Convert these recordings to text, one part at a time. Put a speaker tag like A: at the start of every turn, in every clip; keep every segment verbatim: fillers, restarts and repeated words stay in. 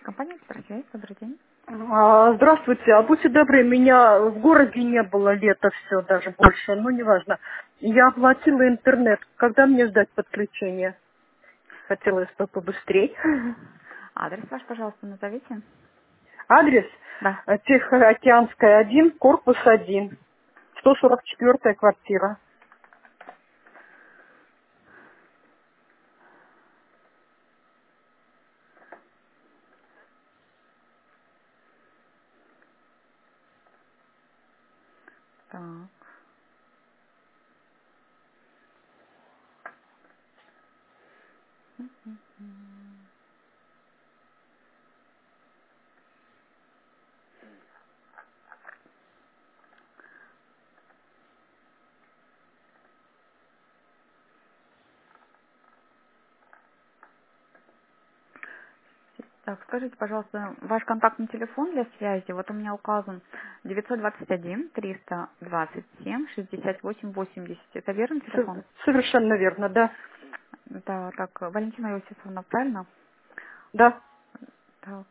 A: Компания «Экспресс», добрый день.
B: А, Здравствуйте, а будьте добры, меня в городе не было лето все даже больше, ну неважно. Я оплатила интернет. Когда мне ждать подключения? Хотелось бы побыстрее.
A: Адрес ваш, пожалуйста, назовите.
B: Адрес
A: Да.
B: э, Тихоокеанская один, корпус один, сто сорок четвёртая квартира.
A: Так. Так, скажите, пожалуйста, ваш контактный телефон для связи, вот у меня указан девятьсот двадцать один триста двадцать семь шестьдесят восемь восемьдесят. Это верный
B: С-
A: телефон?
B: Совершенно верно, да.
A: Да, так, Валентина Иосифовна, правильно?
B: Да.
A: Так.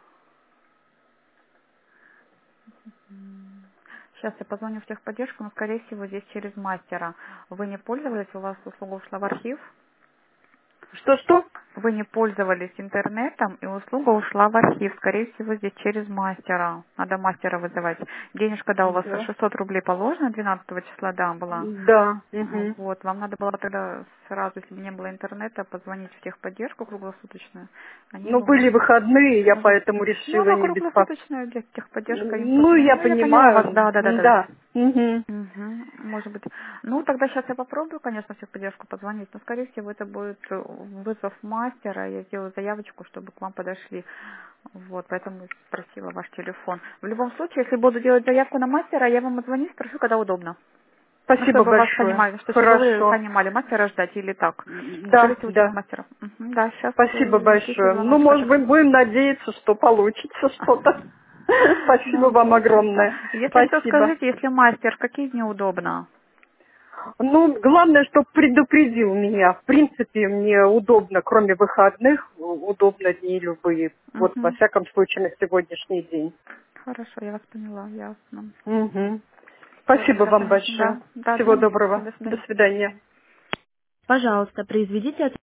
A: Сейчас я позвоню в техподдержку, но, скорее всего, здесь через мастера. Вы не пользовались, у вас услуга ушла в архив?
B: Что-что?
A: Вы не пользовались интернетом, и услуга ушла в архив. Скорее всего, здесь через мастера. Надо мастера вызывать. Денежка, да, у вас
B: Да.
A: шестьсот рублей положено, двенадцатого числа, да, была.
B: Да.
A: А,
B: Мгм.
A: Вот, вам надо было тогда сразу, если бы не было интернета, позвонить в техподдержку круглосуточную. Они
B: Ну,
A: бы,
B: были
A: может быть,
B: выходные, я
A: может...
B: поэтому
A: Ну,
B: решила
A: она
B: не беспокоиться.
A: круглосуточная, где техподдержка, им
B: Ну,
A: позвоню.
B: я
A: Ну, я поняла вас,
B: понимаю,
A: да, да, да, да, да.
B: да. Мгм.
A: Мгм, может быть. Ну, тогда сейчас я попробую, конечно, в техподдержку позвонить, но, скорее всего, это будет э, вызов мастера. Я сделаю заявочку, чтобы к вам подошли. Вот, поэтому спросила ваш телефон. В любом случае, если буду делать заявку на мастера, я вам отзвоню, спрошу, когда удобно. Ну,
B: Спасибо
A: чтобы вас
B: большое.
A: понимали, что чтобы вы
B: Хорошо.
A: понимали, мастера ждать или так.
B: Да,
A: Скажите, через
B: да.
A: мастера. Мгм, да, сейчас
B: Спасибо
A: ждите
B: большое. Ну,
A: звоночка
B: может быть,
A: тогда.
B: будем надеяться, что получится что-то. Спасибо
A: Ну,
B: вам
A: будем, да.
B: огромное.
A: Если что,
B: Спасибо.
A: скажите, если мастер, в какие дни удобно?
B: Ну, главное, чтобы предупредил меня. В принципе, мне удобно, кроме выходных, у- удобно дни любые. Вот, во
A: Угу.
B: всяком случае, на сегодняшний день.
A: Хорошо, я вас поняла, ясно.
B: Мгм.
A: Все,
B: Спасибо
A: тогда
B: вам
A: понятно.
B: большое.
A: Да, да,
B: Всего
A: звоните, все,
B: доброго.
A: до
B: До
A: свидания.
B: свидания.
C: Пожалуйста, произведите